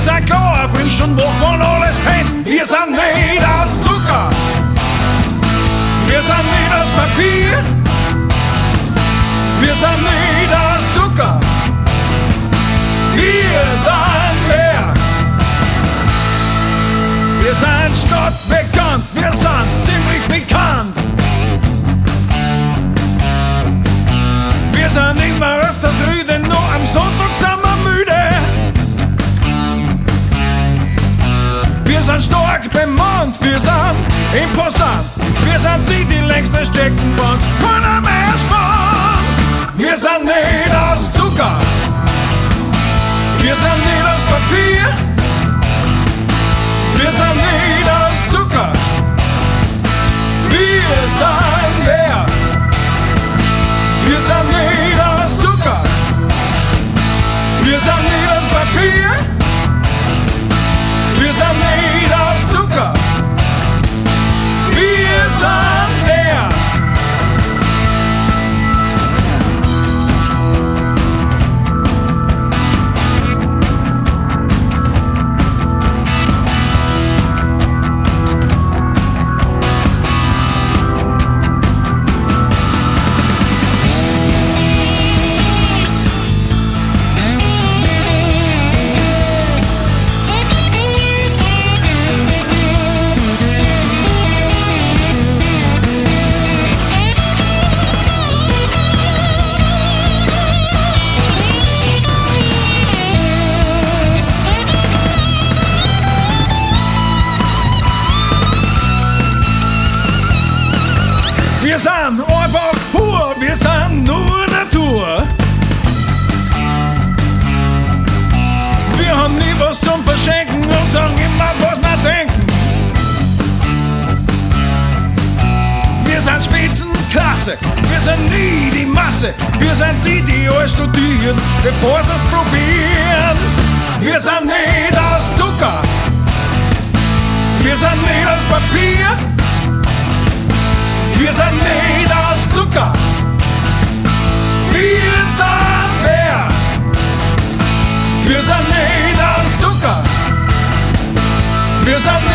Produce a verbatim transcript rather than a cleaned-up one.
Wir sind klar, frisch und wach und alles Pen. Wir sind nicht aus Zucker. Wir sind nicht aus Papier. Wir sind nicht aus Zucker. Wir sind wer? Wir sind stadtbekannt. Wir sind ziemlich bekannt. Wir sind immer öfters rüde, nur am Sonntag sind wir müde. Wir sind stark bemannt, wir sind imposant. Wir sind die, die längste stecken uns keiner mehr spannt. Wir sind nicht aus Zucker. Wir sind nicht aus Papier. Wir sind nicht aus Zucker. Wir sind wer? Wir sind nicht aus Zucker. Wir sind nicht aus Papier. Wir sind nicht aus Zucker. Wir sind wer? Wir sind einfach pur, wir sind nur Natur. Wir haben nie was zum Verschenken und sagen immer, was wir denken. Wir sind Spitzenklasse, wir sind nie die Masse. Wir sind die, die alles studieren, bevor sie es probieren. Wir sind nicht aus Zucker. Wir sind nicht aus Papier. Wir sind nicht aus Zucker. Wir sind wer? Wir sind nicht aus Zucker. Wir sind